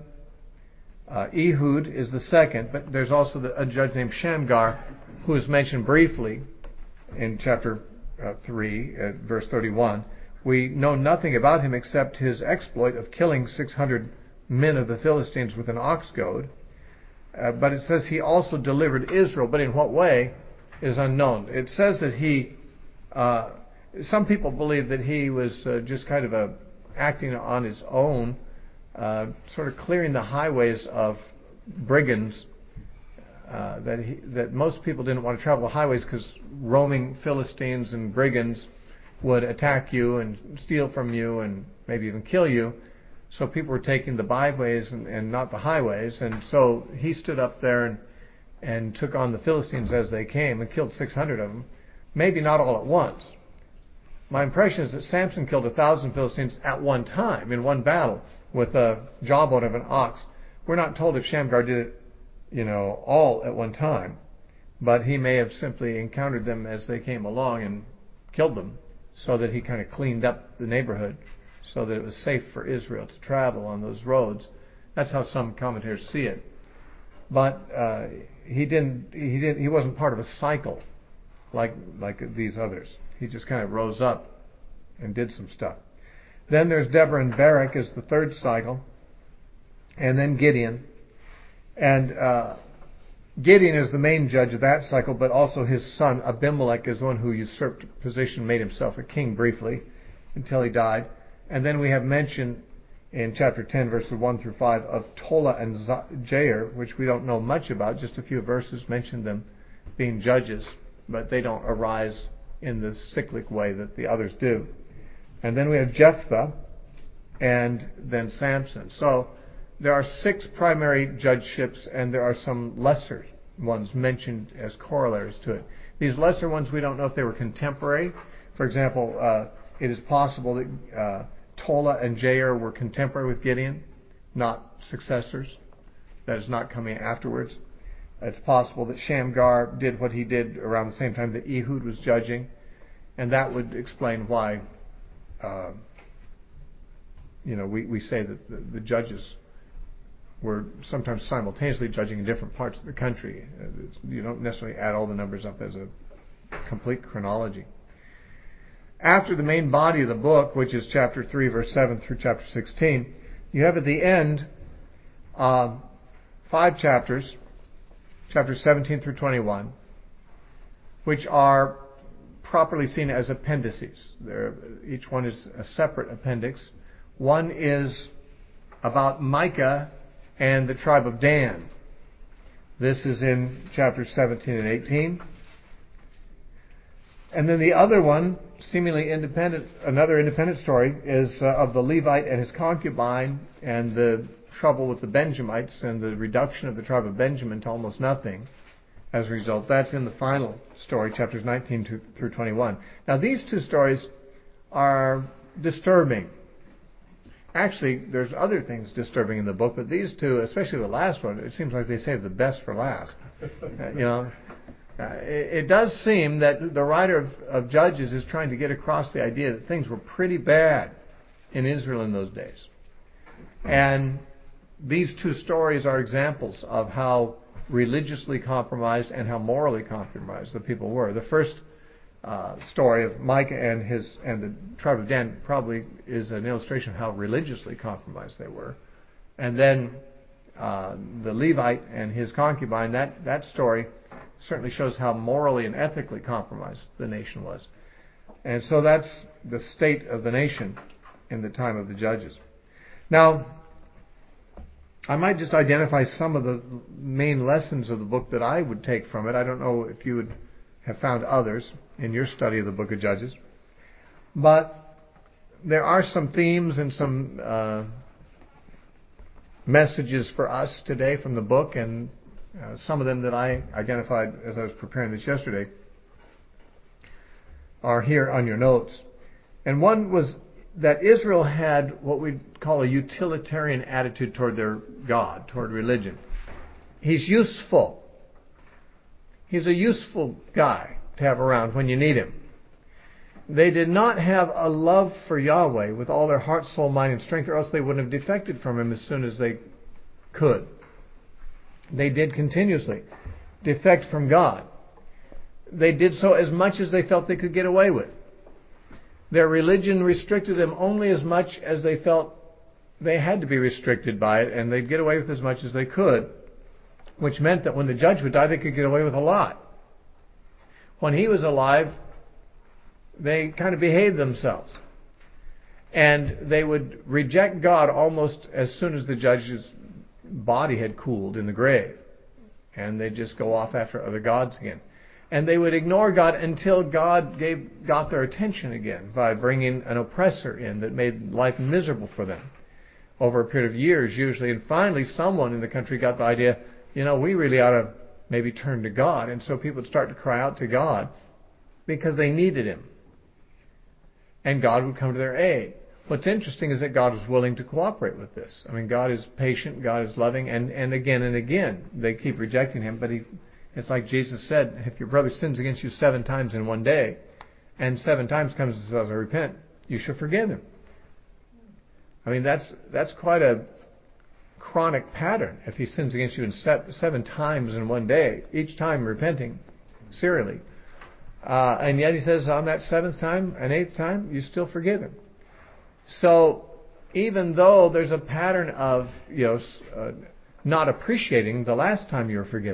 Uh, Ehud is the second, but there's also the, a judge named Shamgar who is mentioned briefly in chapter uh, three, uh, verse thirty-one. We know nothing about him except his exploit of killing six hundred men of the Philistines with an ox goad. Uh, but it says he also delivered Israel, but in what way is unknown. It says that he, uh, some people believe that he was uh, just kind of a, acting on his own, uh, sort of clearing the highways of brigands, uh, that he, that most people didn't want to travel the highways because roaming Philistines and brigands would attack you and steal from you and maybe even kill you. So people were taking the byways and, and not the highways. And so he stood up there and, and took on the Philistines as they came and killed six hundred of them. Maybe not all at once. My impression is that Samson killed a thousand Philistines at one time in one battle with a jawbone of an ox. We're not told if Shamgar did it, you know, all at one time. But he may have simply encountered them as they came along and killed them so that he kind of cleaned up the neighborhood, so that it was safe for Israel to travel on those roads. That's how some commentators see it. But uh, he didn't. He didn't. He wasn't part of a cycle like like these others. He just kind of rose up and did some stuff. Then there's Deborah and Barak as the third cycle, and then Gideon. And uh, Gideon is the main judge of that cycle, but also his son Abimelech is the one who usurped position, made himself a king briefly until he died. And then we have mention in chapter ten, verses one through five, of Tola and Jair, which we don't know much about. Just a few verses mention them being judges, but they don't arise in the cyclic way that the others do. And then we have Jephthah and then Samson. So there are six primary judgeships, and there are some lesser ones mentioned as corollaries to it. These lesser ones, we don't know if they were contemporary. For example, uh, it is possible that uh, Tola and Jair were contemporary with Gideon, not successors. That is not coming afterwards. It's possible that Shamgar did what he did around the same time that Ehud was judging, and that would explain why, uh, you know, we, we say that the, the judges were sometimes simultaneously judging in different parts of the country. You don't necessarily add all the numbers up as a complete chronology. After the main body of the book, which is chapter three, verse seven through chapter sixteen, you have at the end uh, five chapters, chapters seventeen through twenty-one, which are properly seen as appendices. They're, each one is a separate appendix. One is about Micah and the tribe of Dan. This is in chapters seventeen and eighteen. And then the other one, seemingly independent, another independent story, is uh, of the Levite and his concubine and the trouble with the Benjamites and the reduction of the tribe of Benjamin to almost nothing as a result. That's in the final story, chapters nineteen to, through twenty-one. Now these two stories are disturbing. Actually, there's other things disturbing in the book, but these two, especially the last one, it seems like they saved the best for last. Uh, you know, uh, it, it does seem that the writer of, of Judges is trying to get across the idea that things were pretty bad in Israel in those days. And these two stories are examples of how religiously compromised and how morally compromised the people were. The first Uh, story of Micah and his and the tribe of Dan probably is an illustration of how religiously compromised they were. And then uh, the Levite and his concubine, that, that story certainly shows how morally and ethically compromised the nation was. And so that's the state of the nation in the time of the judges. Now, I might just identify some of the main lessons of the book that I would take from it. I don't know if you would have found others in your study of the book of Judges. But there are some themes and some uh, messages for us today from the book, and uh, some of them that I identified as I was preparing this yesterday are here on your notes. And one was that Israel had what we'd call a utilitarian attitude toward their God, toward religion. He's useful. He's a useful guy to have around when you need him. They did not have a love for Yahweh with all their heart, soul, mind, and strength, or else they wouldn't have defected from him as soon as they could. They did continuously defect from God. They did so as much as they felt they could get away with. Their religion restricted them only as much as they felt they had to be restricted by it, and they'd get away with as much as they could, which meant that when the judge would die, they could get away with a lot. When he was alive, they kind of behaved themselves. And they would reject God almost as soon as the judge's body had cooled in the grave. And they'd just go off after other gods again. And they would ignore God until God gave, got their attention again by bringing an oppressor in that made life miserable for them over a period of years usually. And finally someone in the country got the idea, you know, we really ought to maybe turn to God. And so people would start to cry out to God because they needed him. And God would come to their aid. What's interesting is that God was willing to cooperate with this. I mean, God is patient, God is loving, and, and again and again they keep rejecting him, but he, it's like Jesus said, if your brother sins against you seven times in one day, and seven times comes and says, I repent, you should forgive him. I mean, that's that's quite a chronic pattern. If he sins against you in seven times in one day, each time repenting serially, uh, and yet he says on that seventh time and eighth time, you still forgive him. So even though there's a pattern of, you know, uh, not appreciating the last time you were forgiven,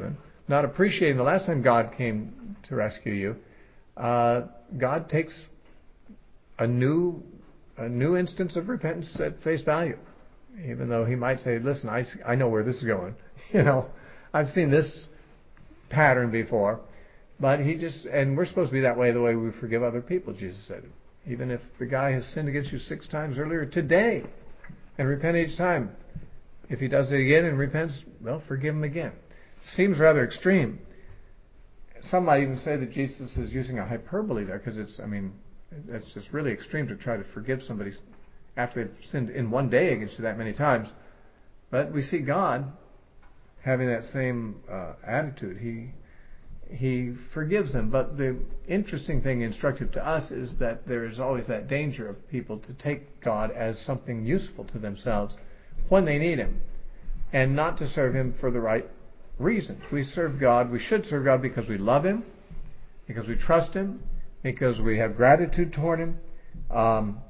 not appreciating the last time God came to rescue you, uh, God takes a new a new instance of repentance at face value. Even though he might say, listen, I, I know where this is going. You know, I've seen this pattern before. But he just, and we're supposed to be that way the way we forgive other people, Jesus said. Even if the guy has sinned against you six times earlier today, and repent each time. If he does it again and repents, well, forgive him again. Seems rather extreme. Some might even say that Jesus is using a hyperbole there, because it's, I mean, it's just really extreme to try to forgive somebody after they've sinned in one day against you that many times. But we see God having that same uh, attitude. He He forgives them. But the interesting thing, instructive to us, is that there is always that danger of people to take God as something useful to themselves when they need Him, and not to serve Him for the right reasons. We serve God, we should serve God because we love Him, because we trust Him, because we have gratitude toward Him. Um,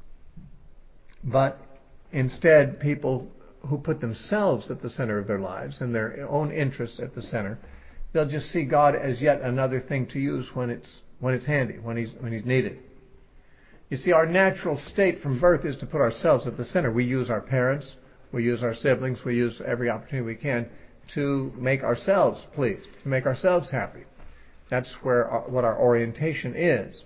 but instead, people who put themselves at the center of their lives and their own interests at the center, they'll just see God as yet another thing to use when it's when it's handy, when he's when he's needed. You see, our natural state from birth is to put ourselves at the center. We use our parents, we use our siblings, we use every opportunity we can to make ourselves pleased, to make ourselves happy. That's where our, what our orientation is.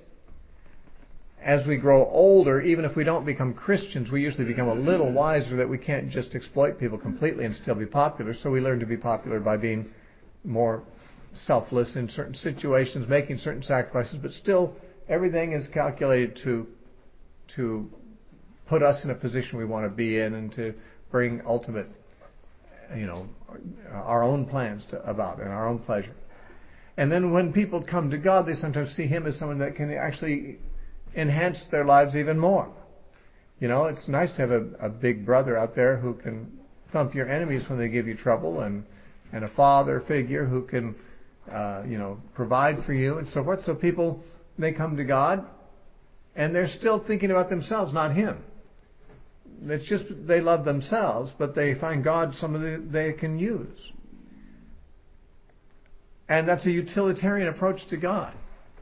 As we grow older, even if we don't become Christians, we usually become a little wiser that we can't just exploit people completely and still be popular. So we learn to be popular by being more selfless in certain situations, making certain sacrifices, but still everything is calculated to to put us in a position we want to be in and to bring ultimate, you know, our own plans to, about and our own pleasure. And then when people come to God, they sometimes see Him as someone that can actually enhance their lives even more. You know, it's nice to have a, a big brother out there who can thump your enemies when they give you trouble, and and a father figure who can, uh, you know, provide for you and so forth. So people, they come to God, and they're still thinking about themselves, not Him. It's just they love themselves, but they find God somebody they can use. And that's a utilitarian approach to God.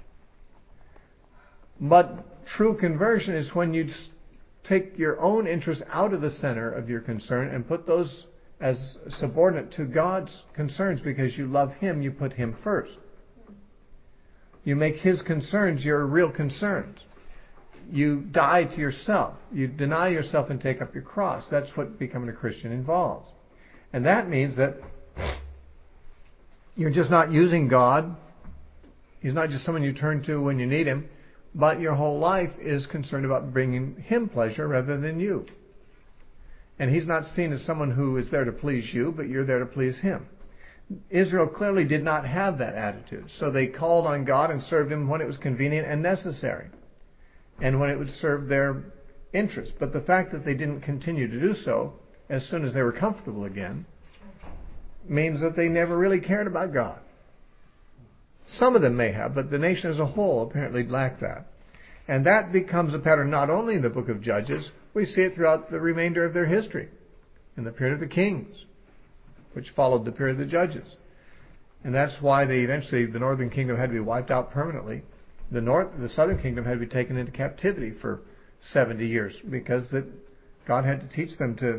But true conversion is when you take your own interests out of the center of your concern and put those as subordinate to God's concerns. Because you love Him, you put Him first. You make His concerns your real concerns. You die to yourself. You deny yourself and take up your cross. That's what becoming a Christian involves. And that means that you're just not using God. He's not just someone you turn to when you need Him, but your whole life is concerned about bringing Him pleasure rather than you. And He's not seen as someone who is there to please you, but you're there to please Him. Israel clearly did not have that attitude. So they called on God and served Him when it was convenient and necessary, and when it would serve their interests. But the fact that they didn't continue to do so as soon as they were comfortable again means that they never really cared about God. Some of them may have, but the nation as a whole apparently lacked that. And that becomes a pattern not only in the book of Judges, we see it throughout the remainder of their history, in the period of the kings, which followed the period of the judges. And that's why they eventually, the northern kingdom had to be wiped out permanently. The north, the southern kingdom had to be taken into captivity for seventy years, because that God had to teach them to,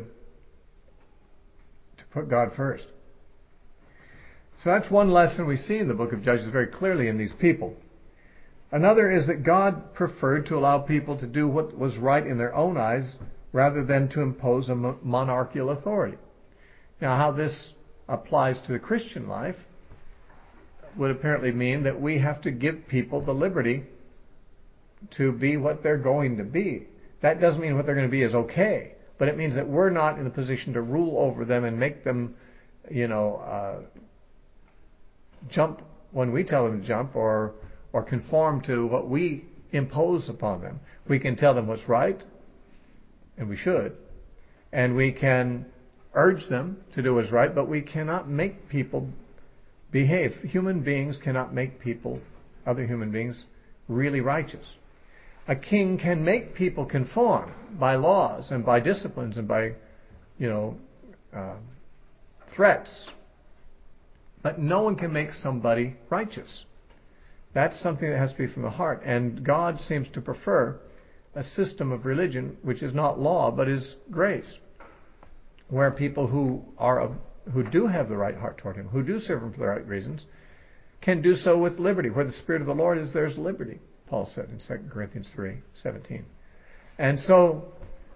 to put God first. So that's one lesson we see in the book of Judges very clearly in these people. Another is that God preferred to allow people to do what was right in their own eyes rather than to impose a monarchical authority. Now, how this applies to the Christian life would apparently mean that we have to give people the liberty to be what they're going to be. That doesn't mean what they're going to be is okay, but it means that we're not in the position to rule over them and make them, you know, uh, jump when we tell them to jump, or or conform to what we impose upon them. We can tell them what's right, and we should, and we can urge them to do what's right, but we cannot make people behave. Human beings cannot make people, other human beings, really righteous. A king can make people conform by laws and by disciplines and by, you know, uh, threats. But no one can make somebody righteous. That's something that has to be from the heart. And God seems to prefer a system of religion which is not law but is grace, where people who are of, who do have the right heart toward Him, who do serve Him for the right reasons, can do so with liberty. Where the Spirit of the Lord is, there's liberty, Paul said in Second Corinthians three seventeen. And so,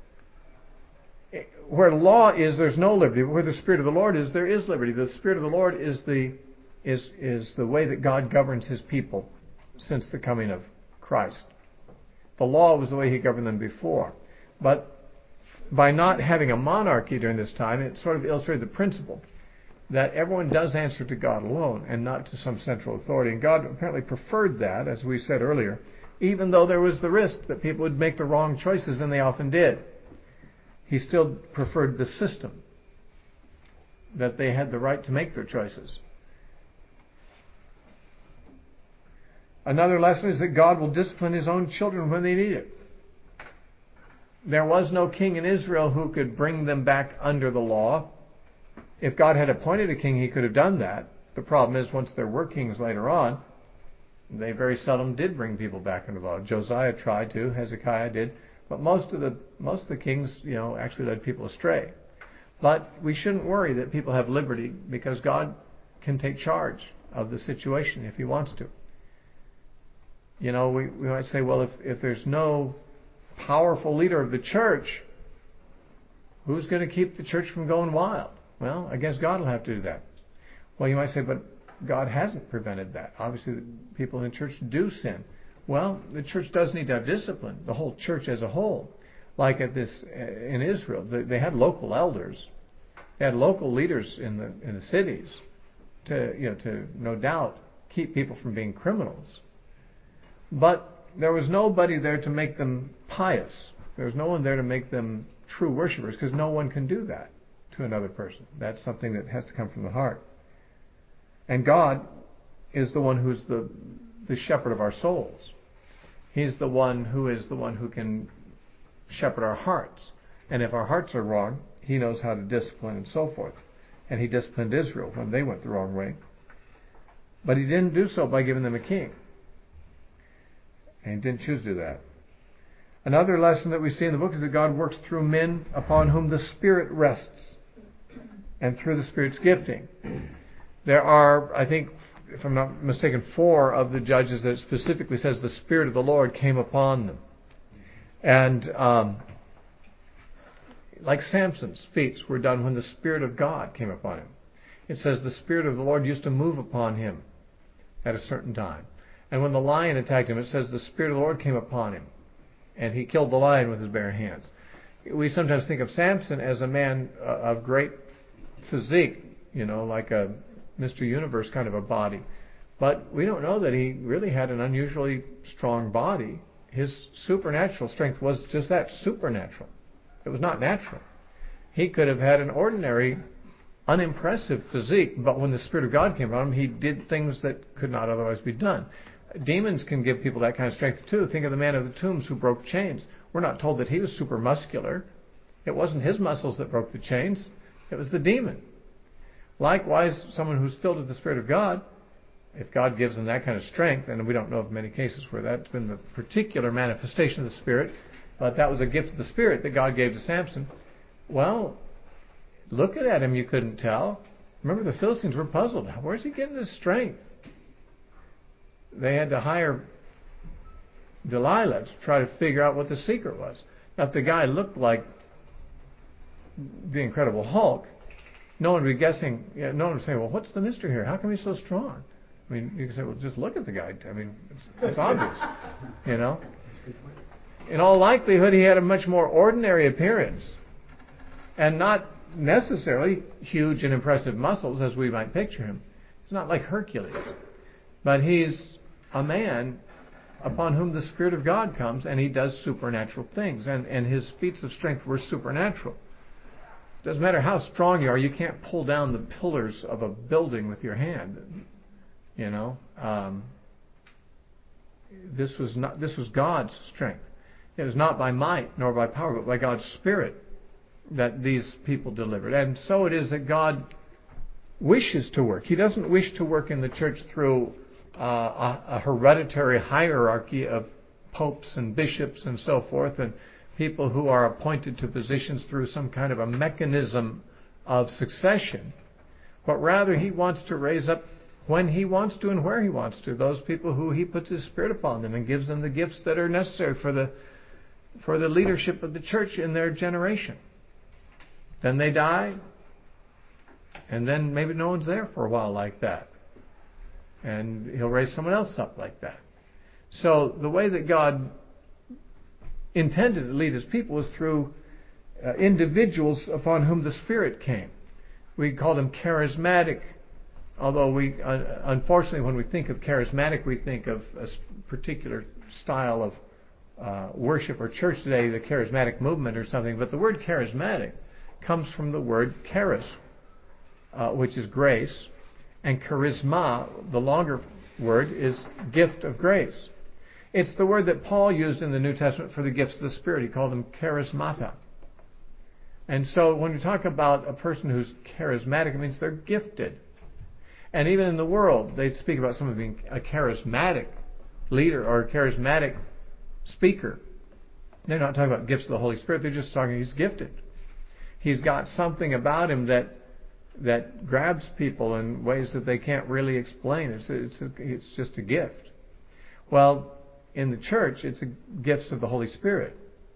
where law is, there's no liberty. But where the Spirit of the Lord is, there is liberty. The Spirit of the Lord is the is is the way that God governs His people since the coming of Christ. The law was the way He governed them before. But by not having a monarchy during this time, it sort of illustrated the principle that everyone does answer to God alone and not to some central authority. And God apparently preferred that, as we said earlier, even though there was the risk that people would make the wrong choices, and they often did. He still preferred the system, that they had the right to make their choices. Another lesson is that God will discipline His own children when they need it. There was no king in Israel who could bring them back under the law. If God had appointed a king, He could have done that. The problem is, once there were kings later on, they very seldom did bring people back under the law. Josiah tried to, Hezekiah did, but most of the most of the kings, you know, actually led people astray. But we shouldn't worry that people have liberty, because God can take charge of the situation if He wants to. You know, we, we might say, well, if, if there's no powerful leader of the church, who's going to keep the church from going wild? Well, I guess God will have to do that. Well, you might say, but God hasn't prevented that. Obviously, the people in the church do sin. Well, the church does need to have discipline, the whole church as a whole. Like at this in Israel, they had local elders, they had local leaders in the in the cities to you know to no doubt keep people from being criminals. But there was nobody there to make them pious. There was no one there to make them true worshipers, because no one can do that to another person. That's something that has to come from the heart. And God is the one who's the the shepherd of our souls. He's the one who is the one who can shepherd our hearts. And if our hearts are wrong, He knows how to discipline and so forth. And He disciplined Israel when they went the wrong way. But He didn't do so by giving them a king. And He didn't choose to do that. Another lesson that we see in the book is that God works through men upon whom the Spirit rests, and through the Spirit's gifting. There are, I think, if I'm not mistaken, four of the judges that specifically says the Spirit of the Lord came upon them. And um, like Samson's feats were done when the Spirit of God came upon him. It says the Spirit of the Lord used to move upon him at a certain time. And when the lion attacked him, it says the Spirit of the Lord came upon him, and he killed the lion with his bare hands. We sometimes think of Samson as a man uh, of great physique, you know, like a Mister Universe kind of a body. But we don't know that he really had an unusually strong body. His supernatural strength was just that, supernatural. It was not natural. He could have had an ordinary, unimpressive physique, but when the Spirit of God came on him, he did things that could not otherwise be done. Demons can give people that kind of strength too. Think of the man of the tombs who broke chains. We're not told that he was super muscular. It wasn't his muscles that broke the chains. It was the demon. Likewise, someone who's filled with the Spirit of God, if God gives them that kind of strength, and we don't know of many cases where that's been the particular manifestation of the Spirit, but that was a gift of the Spirit that God gave to Samson. Well, looking at him, you couldn't tell. Remember, the Philistines were puzzled. Where's he getting this strength? They had to hire Delilah to try to figure out what the secret was. Now, if the guy looked like the Incredible Hulk, no one would be guessing, no one would say, well, what's the mystery here? How come he's so strong? I mean, you can say, well, just look at the guy. I mean, it's, it's obvious, you know. In all likelihood, he had a much more ordinary appearance and not necessarily huge and impressive muscles as we might picture him. He's not like Hercules, but he's a man upon whom the Spirit of God comes, and he does supernatural things, and, and his feats of strength were supernatural. Doesn't matter how strong you are, you can't pull down the pillars of a building with your hand. You know, um, this was not. This was God's strength. It was not by might nor by power, but by God's Spirit that these people delivered. And so it is that God wishes to work. He doesn't wish to work in the church through uh, a, a hereditary hierarchy of popes and bishops and so forth, and people who are appointed to positions through some kind of a mechanism of succession. But rather, he wants to raise up when he wants to and where he wants to those people who he puts his Spirit upon them and gives them the gifts that are necessary for the for the leadership of the church in their generation. Then they die, and then maybe no one's there for a while like that. And he'll raise someone else up like that. So the way that God intended to lead his people was through uh, individuals upon whom the Spirit came. We call them charismatic, although we, uh, unfortunately, when we think of charismatic, we think of a particular style of uh, worship or church today, the charismatic movement or something. But the word charismatic comes from the word charis, uh, which is grace, and charisma, the longer word, is gift of grace. It's the word that Paul used in the New Testament for the gifts of the Spirit. He called them charismata. And so when we talk about a person who's charismatic, it means they're gifted. And even in the world, they speak about someone being a charismatic leader or a charismatic speaker. They're not talking about gifts of the Holy Spirit. They're just talking he's gifted. He's got something about him that that grabs people in ways that they can't really explain. It's a, it's a, it's just a gift. Well, in the church, it's a gifts of the Holy Spirit.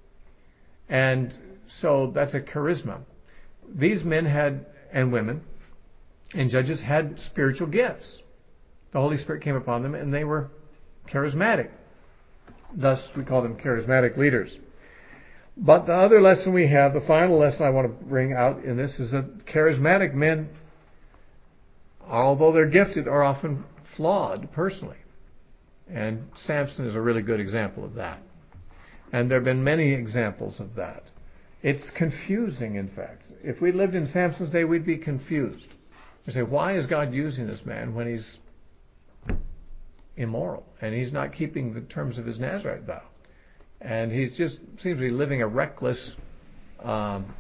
And so that's a charisma. These men had, and women, and judges had spiritual gifts. The Holy Spirit came upon them, and they were charismatic. Thus, we call them charismatic leaders. But the other lesson we have, the final lesson I want to bring out in this, is that charismatic men, although they're gifted, are often flawed personally. And Samson is a really good example of that. And there have been many examples of that. It's confusing, in fact. If we lived in Samson's day, we'd be confused. We say, why is God using this man when he's immoral and he's not keeping the terms of his Nazirite vow? And he just seems to be living a reckless, um,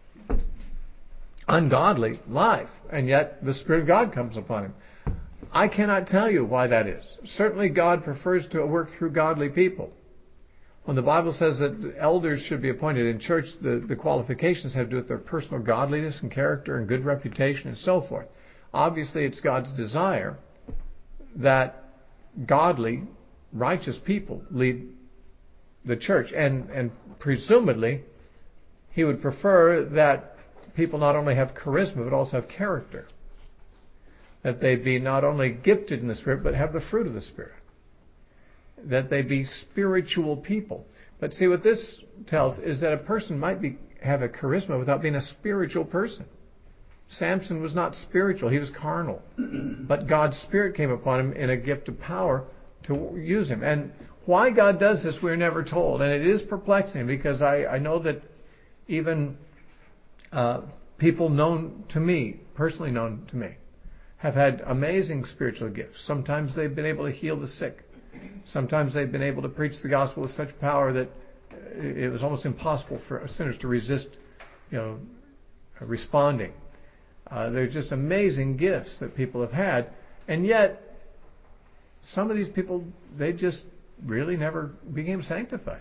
ungodly life. And yet the Spirit of God comes upon him. I cannot tell you why that is. Certainly God prefers to work through godly people. When the Bible says that elders should be appointed in church, the, the qualifications have to do with their personal godliness and character and good reputation and so forth. Obviously, it's God's desire that godly, righteous people lead the church. And, and presumably, he would prefer that people not only have charisma, but also have character. That they be not only gifted in the Spirit, but have the fruit of the Spirit. That they be spiritual people. But see, what this tells is that a person might be have a charisma without being a spiritual person. Samson was not spiritual, he was carnal. But God's Spirit came upon him in a gift of power to use him. And why God does this, we're never told. And it is perplexing, because I, I know that even uh, people known to me, personally known to me, have had amazing spiritual gifts. Sometimes they've been able to heal the sick. Sometimes they've been able to preach the gospel with such power that it was almost impossible for sinners to resist, you know, responding. Uh, they're just amazing gifts that people have had. And yet, some of these people, they just really never became sanctified.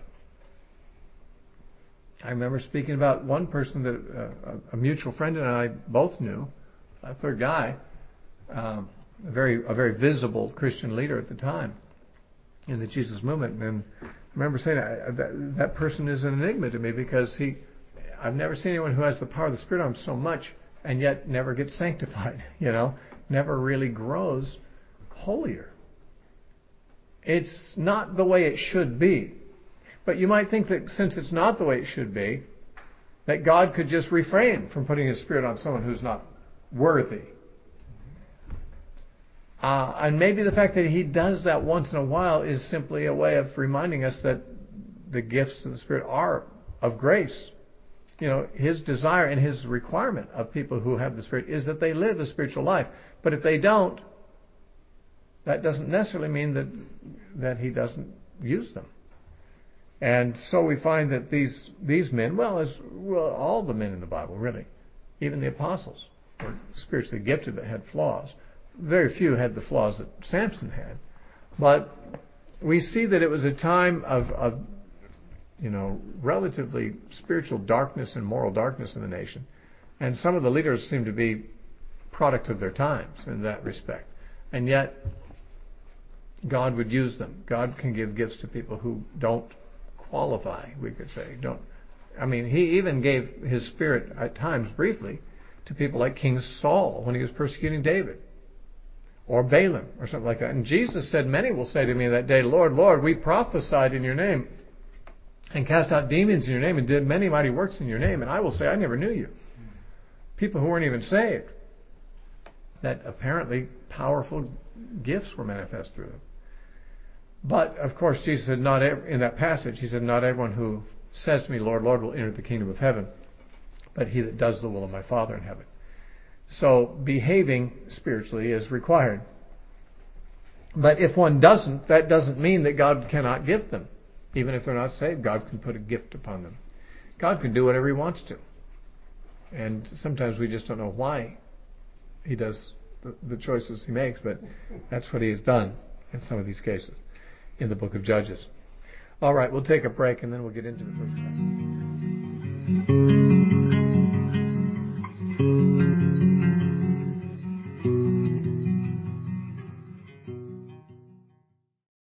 I remember speaking about one person that uh, a mutual friend and I both knew, a third guy, um, a very a very visible Christian leader at the time in the Jesus movement. And I remember saying that that person is an enigma to me, because he, I've never seen anyone who has the power of the Spirit on him so much and yet never gets sanctified, you know, never really grows holier. It's not the way it should be. But you might think that since it's not the way it should be, that God could just refrain from putting His Spirit on someone who's not worthy. Uh, and maybe the fact that He does that once in a while is simply a way of reminding us that the gifts of the Spirit are of grace. You know, His desire and His requirement of people who have the Spirit is that they live a spiritual life. But if they don't, that doesn't necessarily mean that that He doesn't use them. And so we find that these these men, well, as well, all the men in the Bible, really, even the apostles, were spiritually gifted but had flaws. Very few had the flaws that Samson had. But we see that it was a time of, of you know, relatively spiritual darkness and moral darkness in the nation. And some of the leaders seem to be products of their times in that respect. And yet, God would use them. God can give gifts to people who don't qualify, we could say. Don't. I mean, he even gave his spirit at times briefly to people like King Saul when he was persecuting David, or Balaam, or something like that. And Jesus said, many will say to me that day, Lord, Lord, we prophesied in your name and cast out demons in your name and did many mighty works in your name. And I will say, I never knew you. People who weren't even saved. That apparently powerful gifts were manifest through them. But, of course, Jesus said, not every, in that passage, he said, not everyone who says to me, Lord, Lord, will enter the kingdom of heaven, but he that does the will of my Father in heaven. So, behaving spiritually is required. But if one doesn't, that doesn't mean that God cannot give them. Even if they're not saved, God can put a gift upon them. God can do whatever he wants to. And sometimes we just don't know why he does the, the choices he makes, but that's what he has done in some of these cases in the book of Judges. All right, we'll take a break and then we'll get into the first chapter.